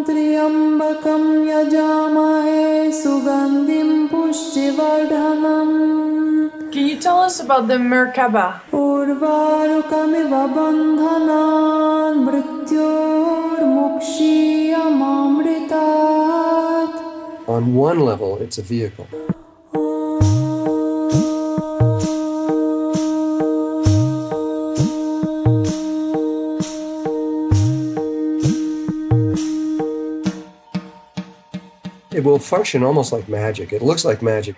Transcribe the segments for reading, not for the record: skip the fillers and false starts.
त्र्यम्बकं यजामहे सुगन्धिं पुष्टिवर्धनम्. Can you tell us about the Merkaba? उर्वारुकमिव बन्धनान् मृत्योर्मुक्षीयमामृतात्. On one level, it's a vehicle. It will function almost like magic. It looks like magic.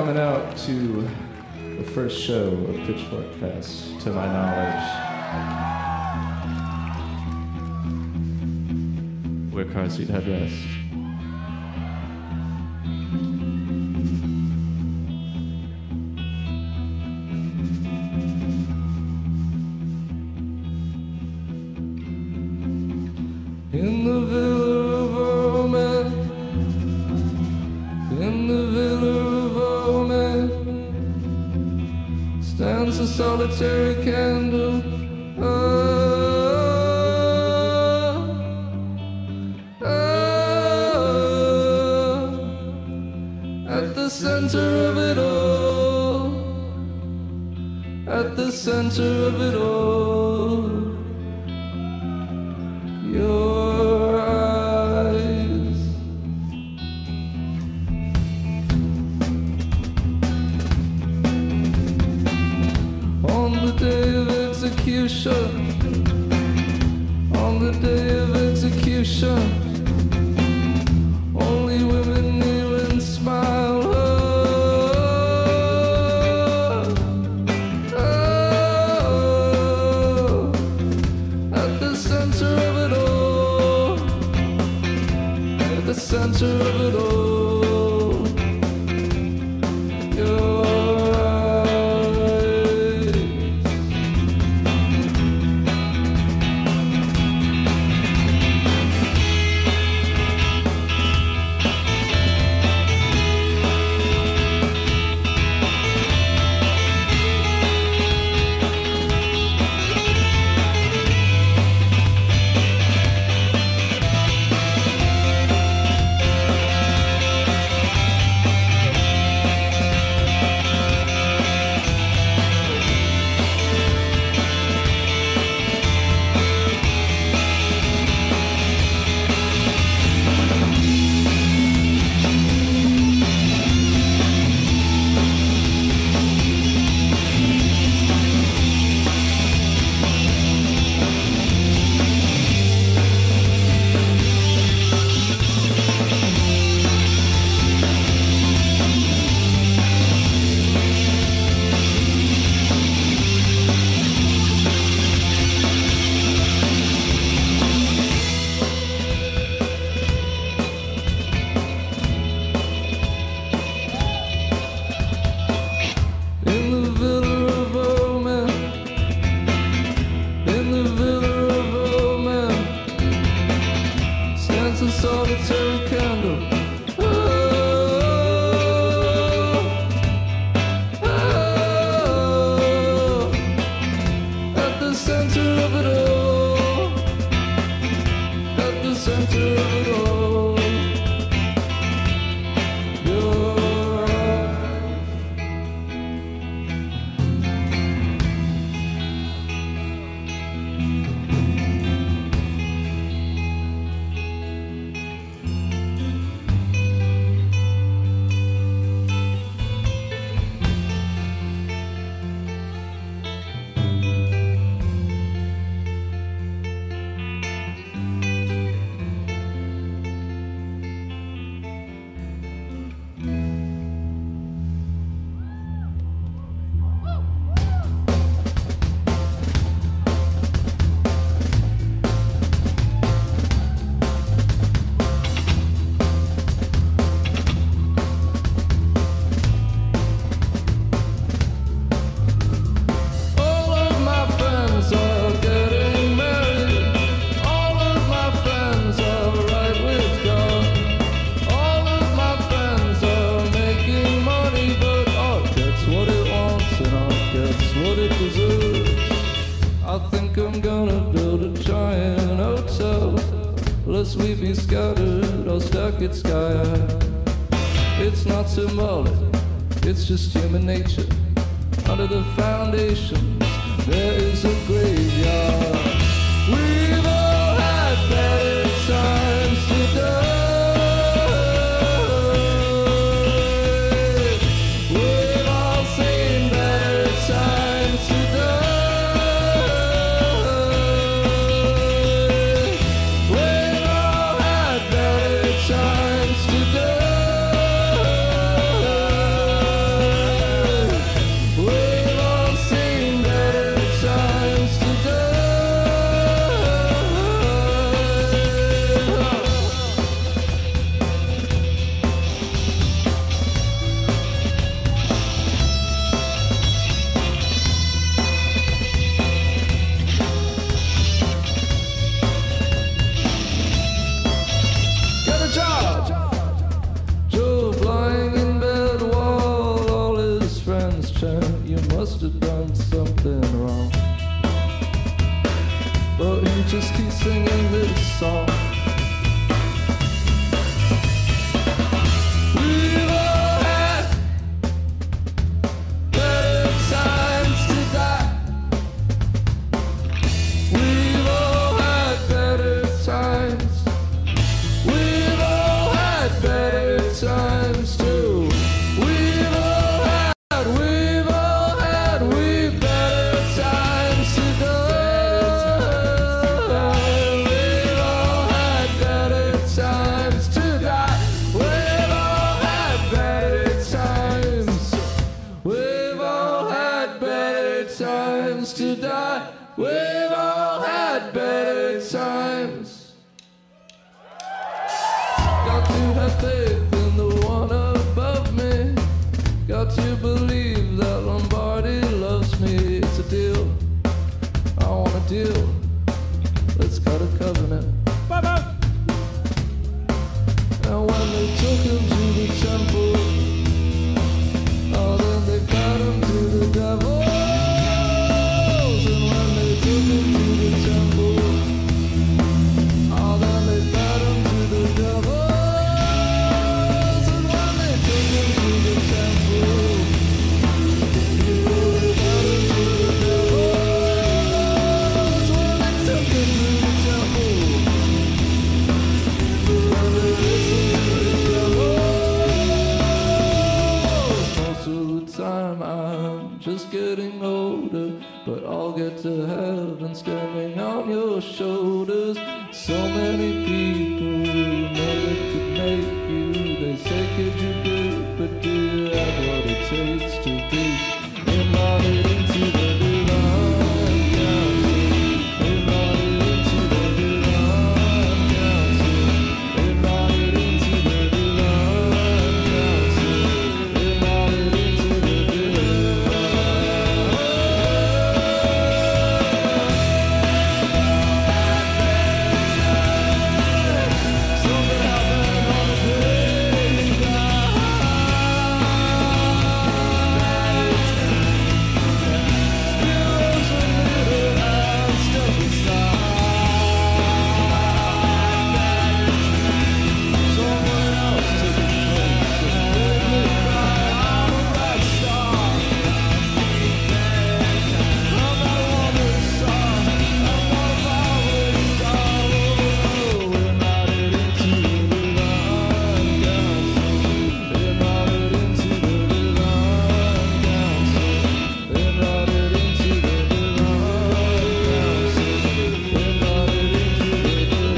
coming out to the first show of Pitchfork Fest, to my knowledge. Wear car seat headrest. In the villa of Oman, in the villa of Oman, stands a solitary candle. At the center of it all, at the center of it all, your eyes. On the day of execution, on the day of execution, only women kneel and smile. At the center of it all, at the center of it all, your eyes. In the villa of Oman, in the villa of Oman, stands a solitary candle. At the center of it all, at the center of it all, your eyes. All of my friends are getting married. All of my friends are right with God. All of my friends are making money, but art gets what it wants and art gets what it deserves. I think I'm gonna build a giant hotel. Lest we be scattered, I'll stack it sky high. It's not symbolic, it's just human nature. Under the foundations, there is a graveyard. We've all had better times today. We've all seen better times today. We've all had better times today. but he just keeps singing this song. We've all had better times to die. We've all had better times. We've all had better times too. We've all had better times to die. We've all had better times to die. We've all had better times. We've all had better times to die. We've all had better times. Got to have faith in the one above me. Got to believe that Lombardi loves me. It's a deal. I want a deal. Let's cut a covenant. And when they took him to the temple, oh, then they got him to the devil. And when they took him to the temple, oh, then they got him to the devil. And when they took him to the temple, they got him to the devil. When they took him to the temple, when they listened to the devil. Most of the time I'm just getting older, but I'll get to heaven standing on your shoulders. So many people you never could make you. They say, could you do it, but do you have what it takes to be invited into the divine council? Invited into the divine council. Invited into the divine council. Invited into the Something happened on a Spiros were littered and stuck aside. Someone else took its place and made me cry. I'm a rock star. I'm not a woman star. I'm not a power star. Invited into the divine council. Invited into the divine council. Invited into the divine council. Invited into the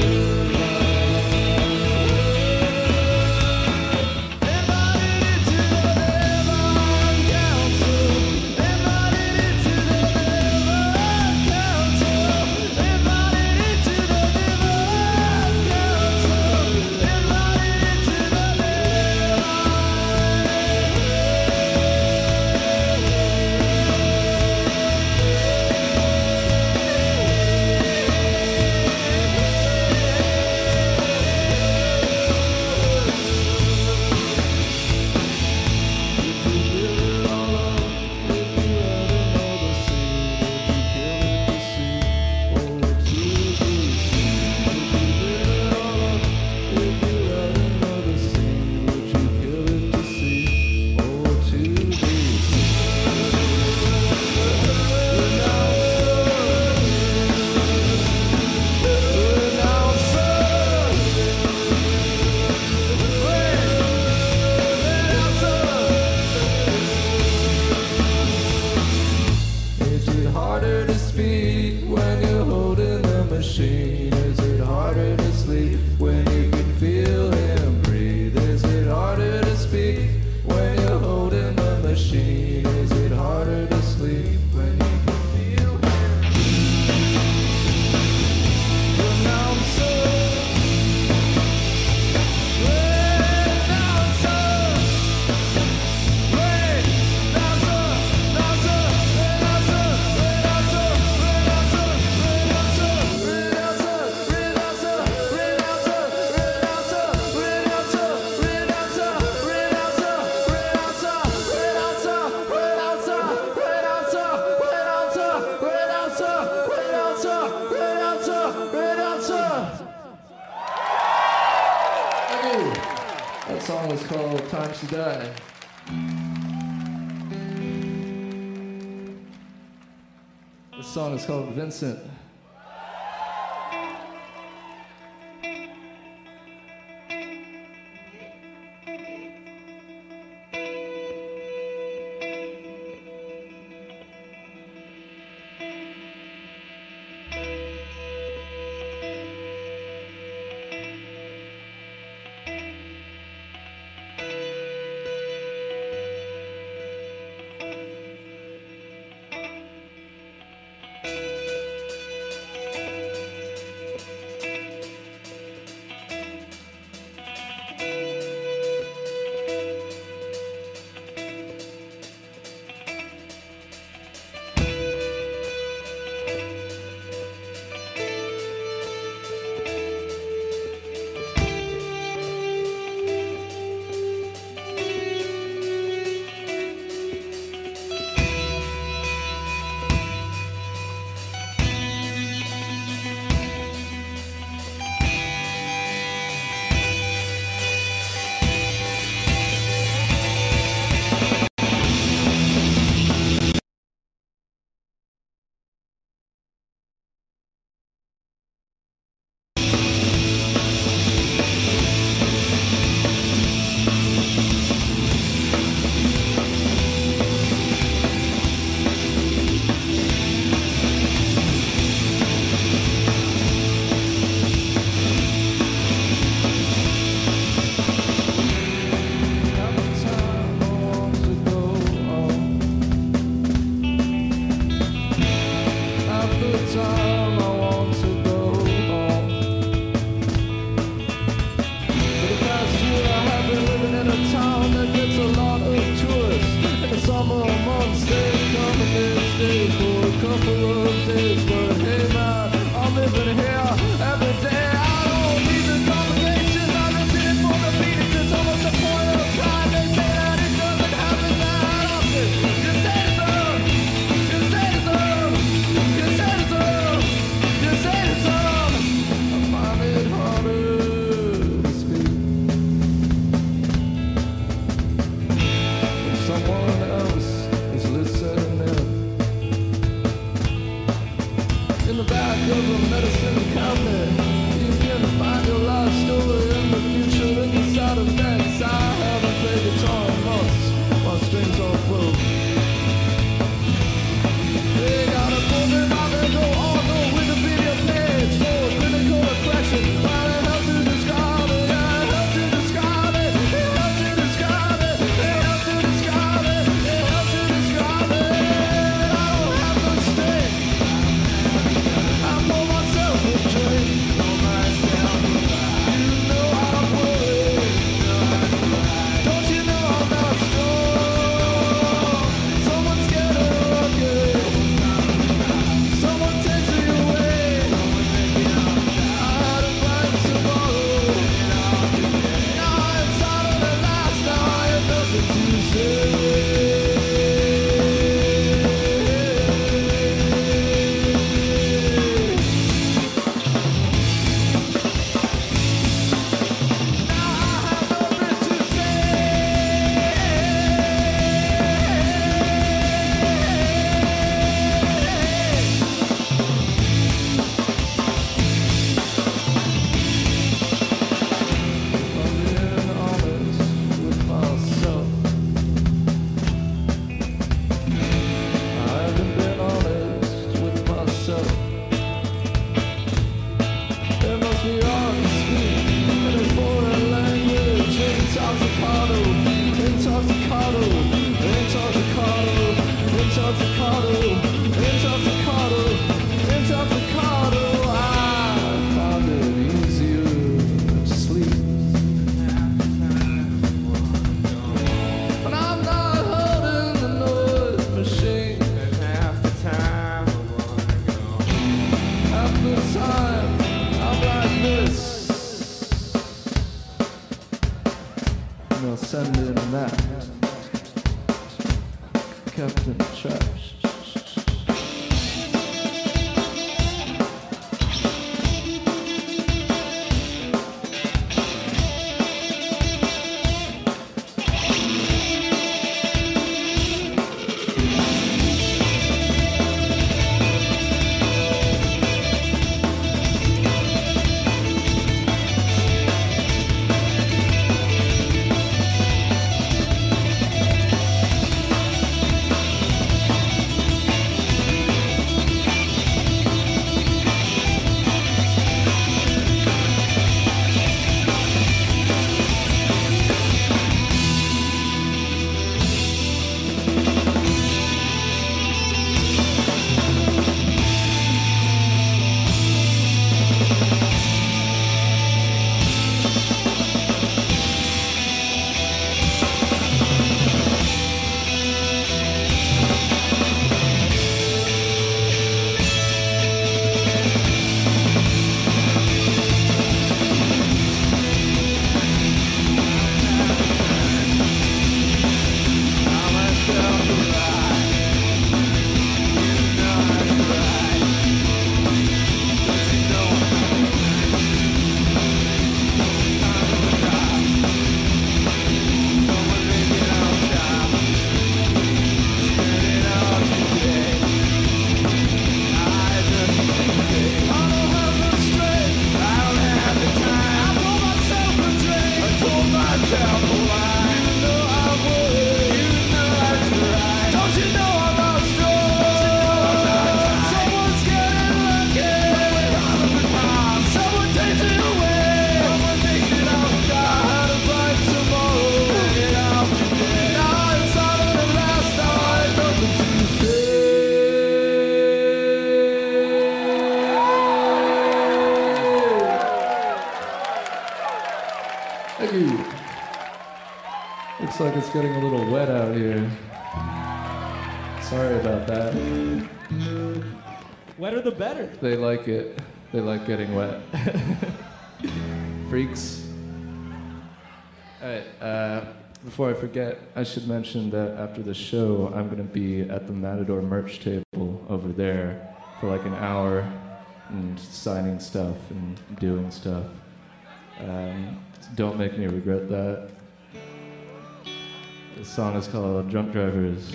Is it harder to speak when you're holding the machine? Is it harder to sleep when you can feel him breathe? Is it harder to speak when you're holding the machine? Is it harder to sleep when you can feel him breathe? Announcer, announcer, announcer, announcer, announcer, announcer. song was called Time to Die. The song is called Vincent. Myself Looks like it's getting a little wet out here. Sorry about that. Wetter the better. They like it. They like getting wet. Freaks. Alright, before I forget, I should mention that after the show, I'm going to be at the Matador merch table over there for like an hour and signing stuff and doing stuff. Don't make me regret that. The song is called Drunk Drivers.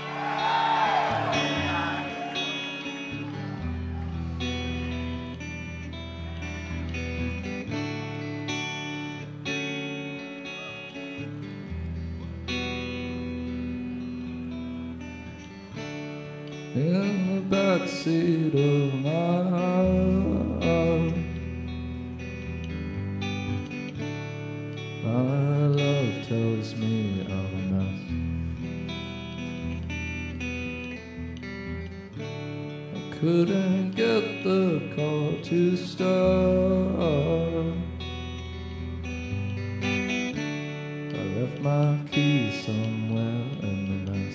In the backseat of my heart, my love tells me I'm a mess. I couldn't get the car to start. I left my keys somewhere in the mess.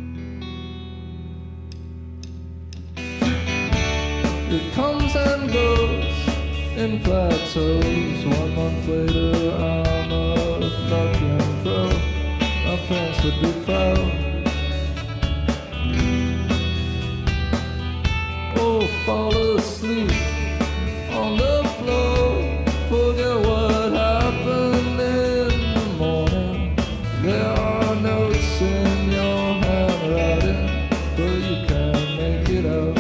It comes and goes in plateaus. 1 month later, I'm a fucking pro. My parents would be proud. Oh, fall asleep on the floor. Forget what happened in the morning. There are notes in your handwriting, but you can't make it out.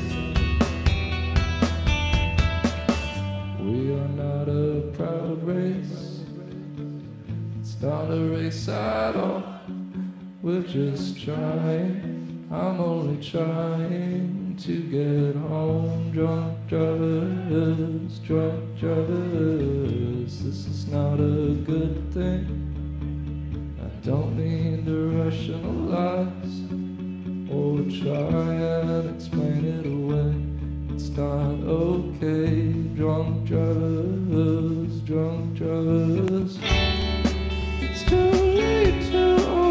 Not a proud race. It's not a race at all. We're just trying. I'm only trying to get home. Drunk drivers, drunk drivers. This is not a good thing. I don't mean to rationalize or try and explain it away. It's not okay, drunk drivers, drunk drivers. It's too late to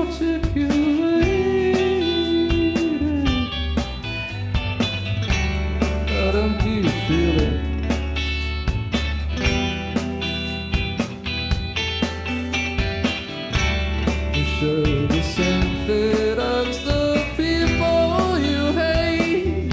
articulate it. How don't you feel it? You share the same fate as the people you hate.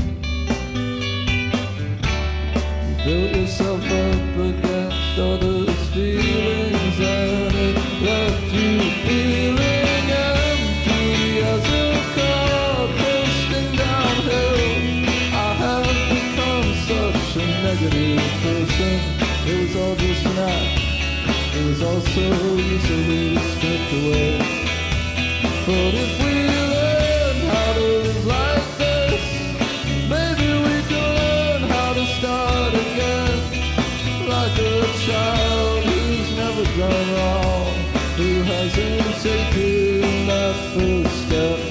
Built yourself up against others' feelings, and it left you feeling empty as a car coasting downhill. I have become such a negative person. It was all just an act. It was all so easily stripped away. But if we learn how to live like this, maybe we can learn how to start again. Like a child who's never done wrong, who hasn't taken that first step.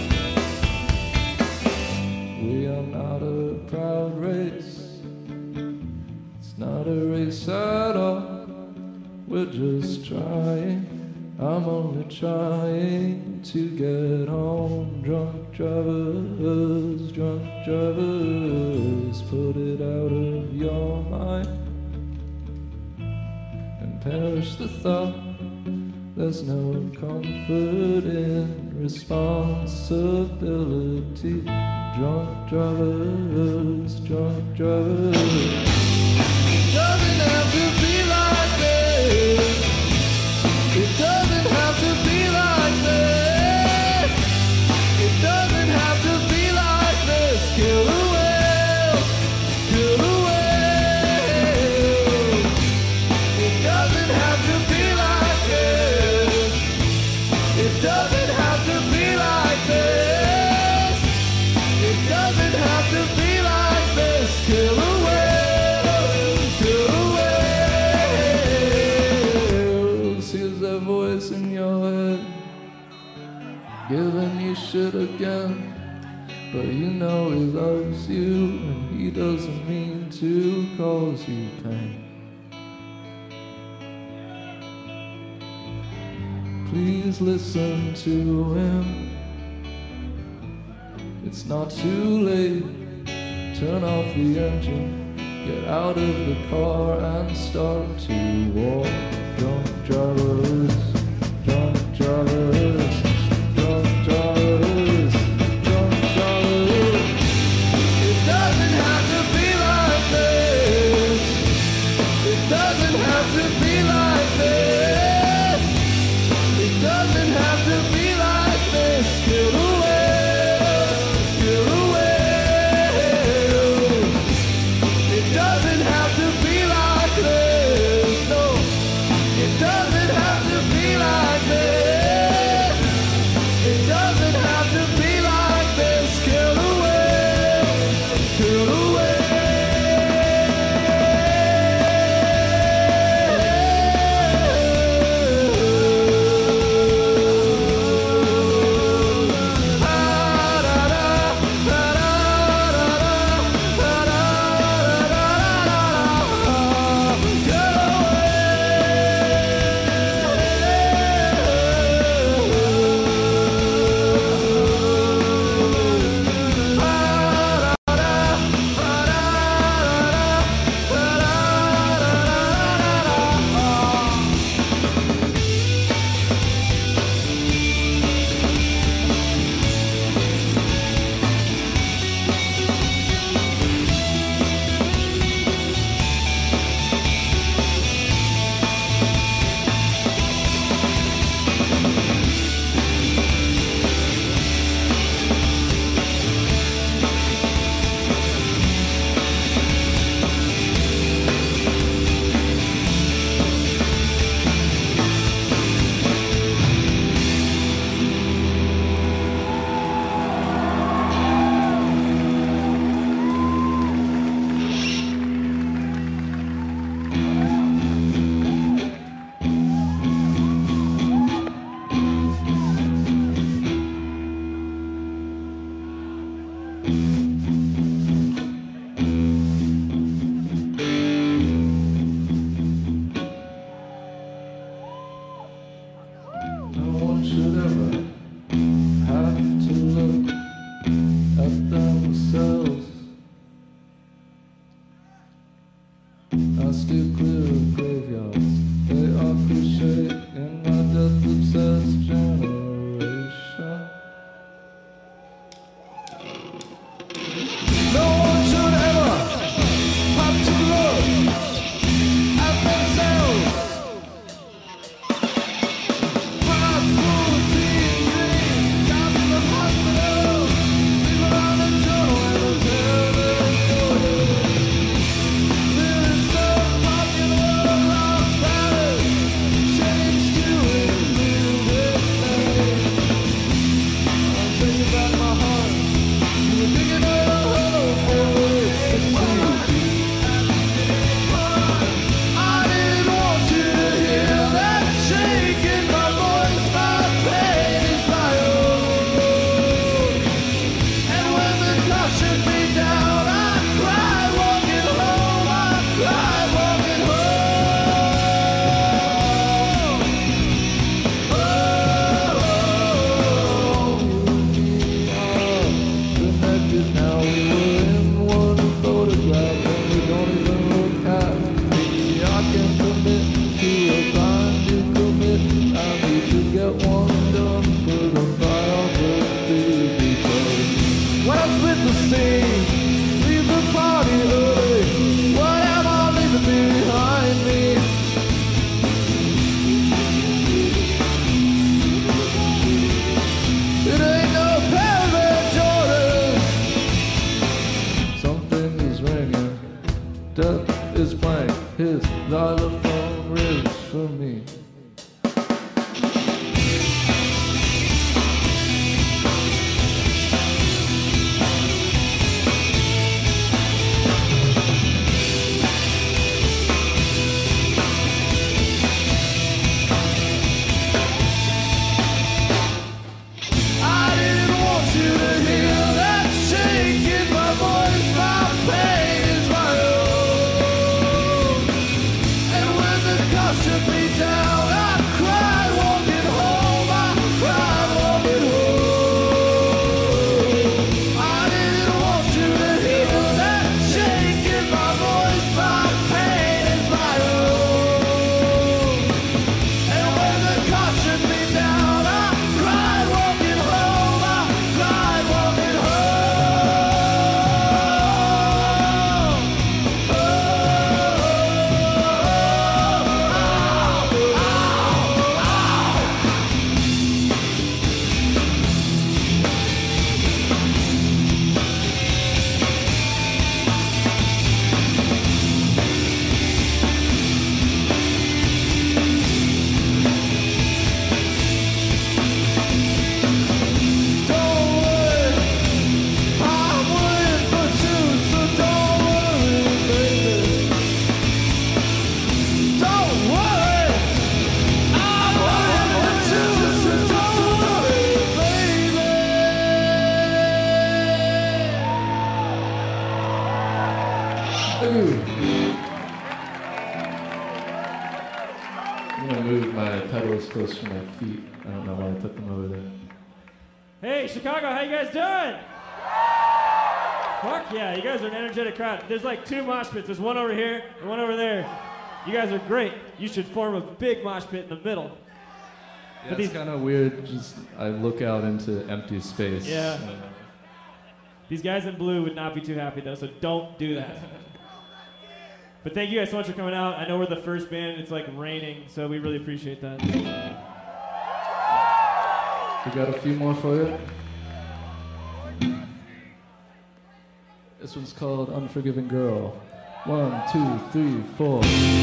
We are not a proud race. It's not a race at all. We're just trying. I'm only trying to get home. Drunk drivers, drunk drivers. Put it out of your mind and perish the thought. There's no comfort in responsibility. Drunk drivers, drunk drivers. It doesn't have to be like this. It doesn't have to be like this. It doesn't have to be like this. Kill a whale, kill a whale. It doesn't have to be like this. It doesn't have to be like this. It doesn't have to be like this. Kill a whale, kill a whale. Here's that voice in your head giving you shit again, but you know he loves you and he doesn't mean to cause you pain. please listen to him. It's not too late, turn off the engine, get out of the car and start to walk. Drunk drivers, drunk drivers, drunk drivers, drunk drivers. It doesn't have to be like this. It doesn't have to be like this. It doesn't have to be like this. Get away, get away. It doesn't have to be like this. No, it doesn't have to be like this. It doesn't have to be like this. Get away, get away. No one should ever have to look at themselves. I steer clear of graveyards. They are cliche in my death-obsessed generation. No one should ever have to look at themselves. Death is playing his xylophone riffs for me. Should be down. I'm gonna move my pedals close to my feet. I don't know why I put them over there. Hey, Chicago, how you guys doing? Fuck yeah, you guys are an energetic crowd. There's like 2 mosh pits. There's one over here and one over there. You guys are great. You should form a big mosh pit in the middle. Yeah, it's kind of weird. Just I look out into empty space. Yeah. These guys in blue would not be too happy though, so don't do that. But thank you guys so much for coming out. I know we're the first band. It's like raining, so we really appreciate that. We got a few more for you. This one's called Unforgiving Girl. 1, 2, 3, 4.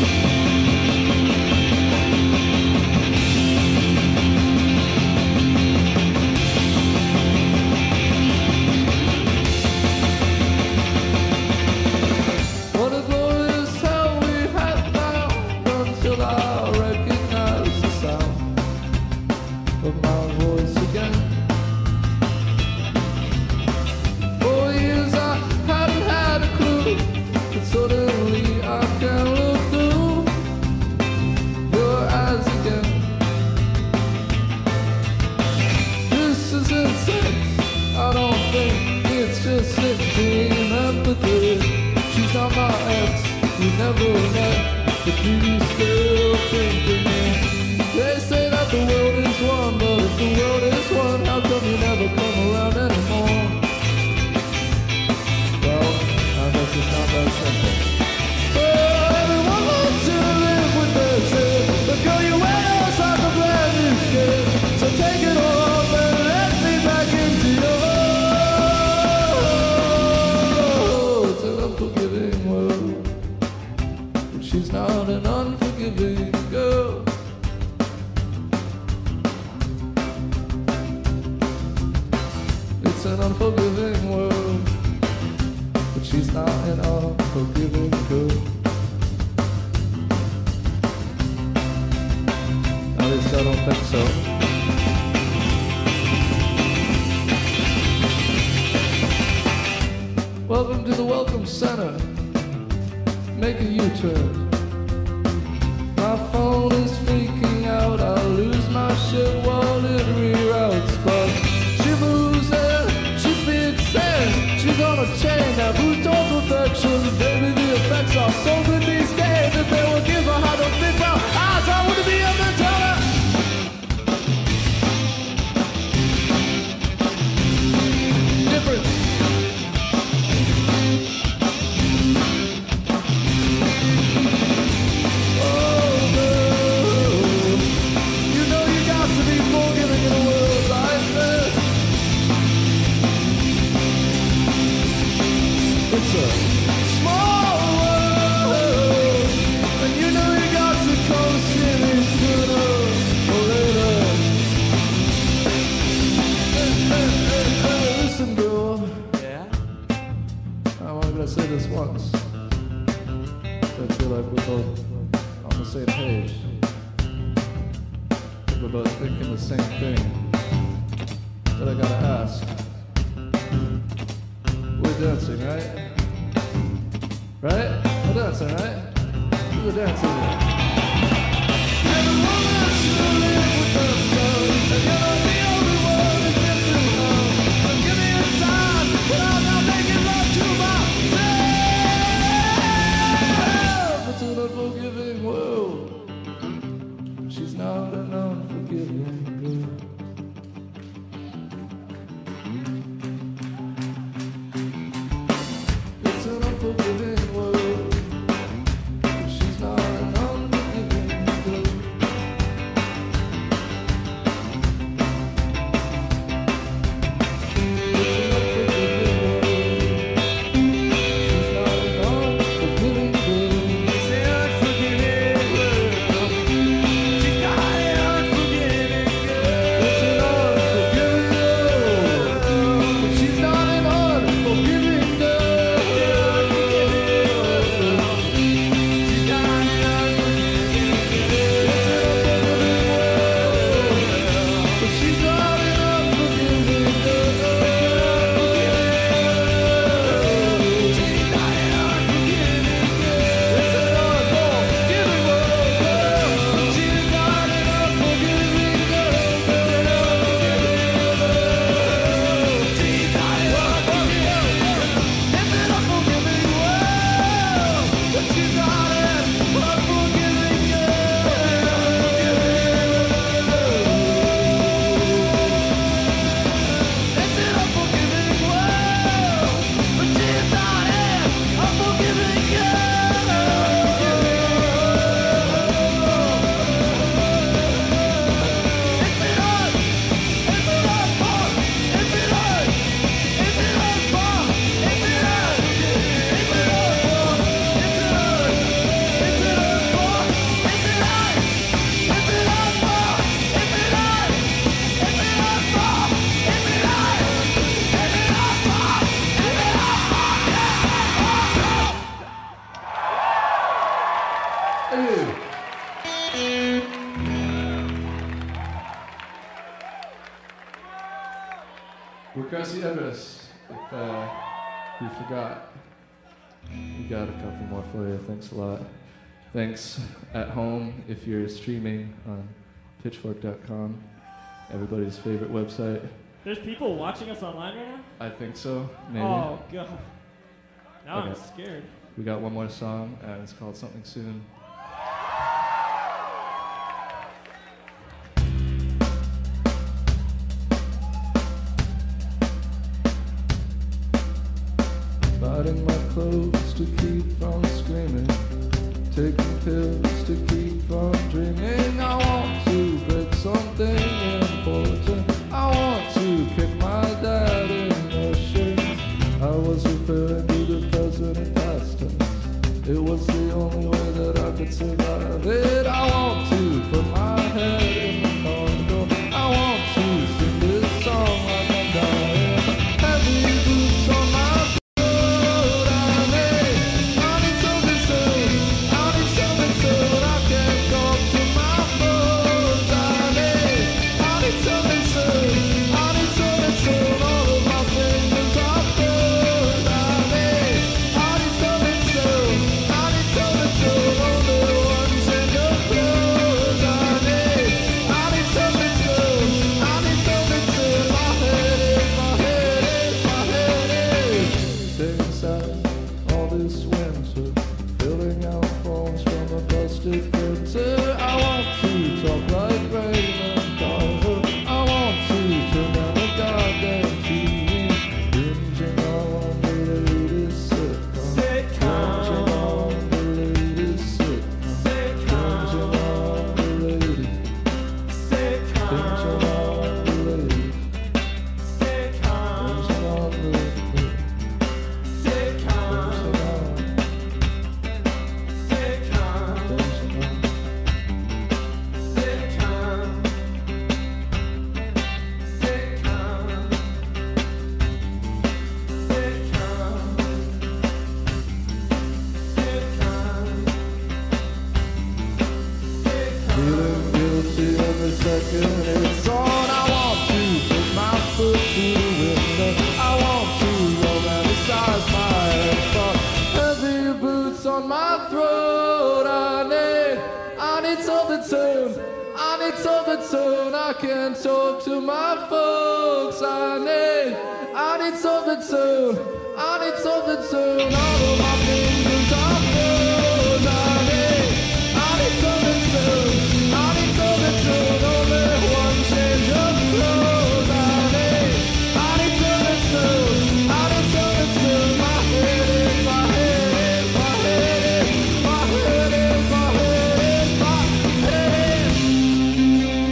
What a glorious hell we had found until I recognized the sound of my voice again. For years I hadn't had a clue, but suddenly I can look through your eyes again. This isn't sex, I don't think it's just extreme empathy. She's not my ex, we never met, but do you still think of me? They say that the world is one, but if the world is one, how come you never come around anymore? Well, I guess it's not that simple. Oh, everyone wants to live with their sin, but girl, you wear us like a brand new skin. So take it all off and let me back into your world. It's an unforgiving world, but she's not an unforgiving girl. It's an unforgiving world, but she's not an unforgiving girl. At least I don't think so. Welcome to the Welcome Center. Make a U-turn. My phone is freaking out. I lose my shit while it reroutes, but she moves and she speaks and she's on a chain that moves towards perfection. Baby, the effects are so good these days. If they would give her how to think about eyes, I wouldn't be able to tell her. Different. It's a small world, and you know you got to come see me sooner or later. Hey, listen, girl. Yeah? I'm only gonna say this once. I feel like we're both on the same page. We're both thinking the same thing. But I gotta ask. We're dancing, right? Right? We're dancing, right? We're dancing. Everyone wants to live with themselves, and you're not the only one who's been through hell. So give me a sign, but I'm not making love to myself. It's an unforgiving world. She's not an unforgiving girl. It's an unforgiving world. She's not an unforgiving Gracias, if we forgot. We got a couple more for you. Thanks a lot. Thanks at home if you're streaming on pitchfork.com, everybody's favorite website. There's people watching us online right now? I think so, maybe. Oh, God. Now I'm Okay. scared. We got one more song, and it's called Something Soon. Biting my clothes to keep from screaming, taking pills to keep from dreaming. I want to break something important. I want to kick my dad in the shins. I was referring to the present and past tense. It was the only way that I could survive it. I want to put my head in the corridor. I want to sing this song like I'm dying. Heavy boots on my foot. I need something soon. I need something soon. I can't talk to my folks. I need something soon. I need something soon. All of my fingers are froze. I need something soon. I need something soon. Only one single close. I need something soon. I need something soon. My head is. Stay inside all this winter, filling out forms from a busted printer. I want to talk like Raymond Carver. I want to turn down the goddamn TV, binging on the latest sitcom. Binging on the latest sitcom. Binging on the latest. Binging on the latest. Binging on the latest. Feeling guilty every second it's on. I want to put my foot through the window. I want to romanticize my thought. Heavy boots on my throat. I need something soon. I need something soon. I can't talk to my folks. I need something soon. I need something soon. All of my fingers are froze. I need something soon. I need something soon. Only one change of clothes. I need something soon. I need something soon. My head is, my head is, my head is, my head is, my head is, my head is.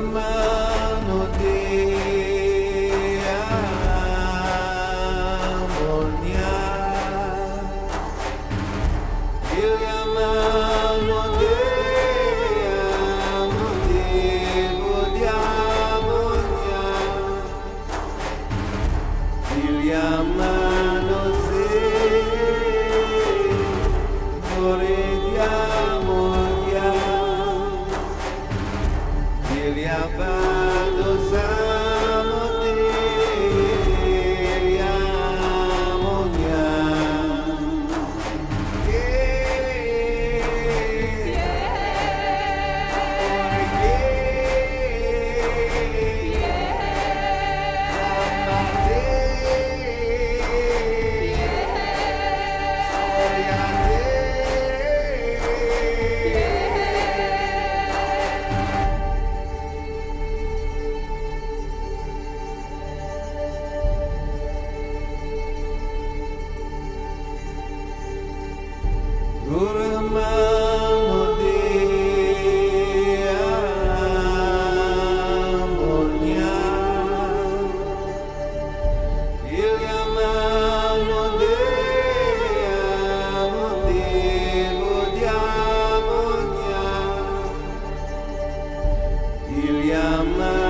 mano de armonia, il mano de mano se ore diamo via il abado samo te amonia mano de armonia, il mano de armonia, il